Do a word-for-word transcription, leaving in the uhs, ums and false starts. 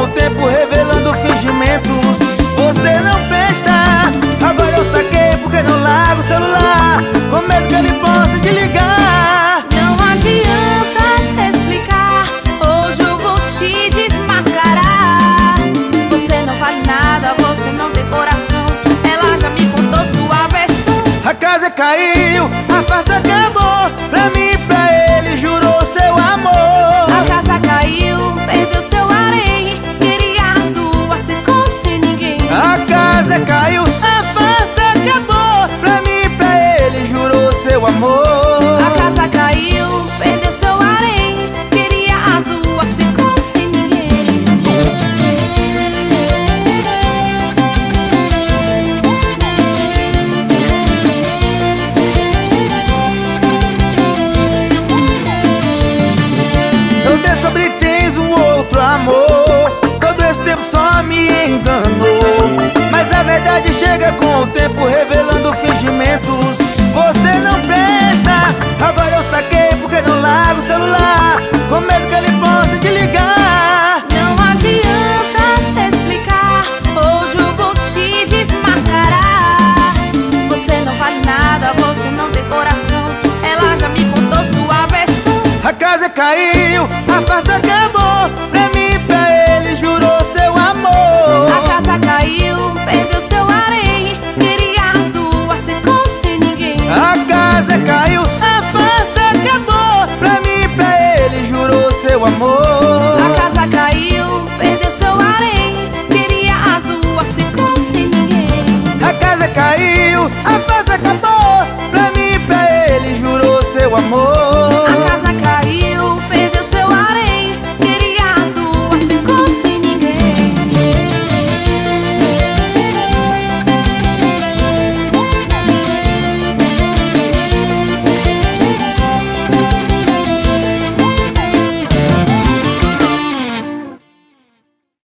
o tempo revelando fingimentos. Você não presta, agora eu saquei porque não largo o celular, com medo que ele possa te ligar. Não adianta se explicar, hoje eu vou te desmascarar. Você não vale nada, você não tem coração, ela já me contou sua versão. A casa caiu, a farsa acabou, pra mim e pra ele jurou seu amor. A casa caiu, perdeu seu harém, queria as duas, ficou sem ninguém. A casa caiu, a farsa acabou, pra mim e pra ele jurou seu amor. A casa caiu, perdeu seu harém, queria as duas, ficou sem ninguém. Eu descobri que tens um outro amor, todo esse tempo só me enganou. Mas a verdade chega com o tempo revelando fingimentos. Você não presta, agora eu saquei porque não largo o celular, com medo que ele possa te ligar. Não adianta se explicar, hoje eu vou te desmascarar. Você não vale nada, você não tem coração, ela já me contou sua versão. A casa caiu, a farsa acabou,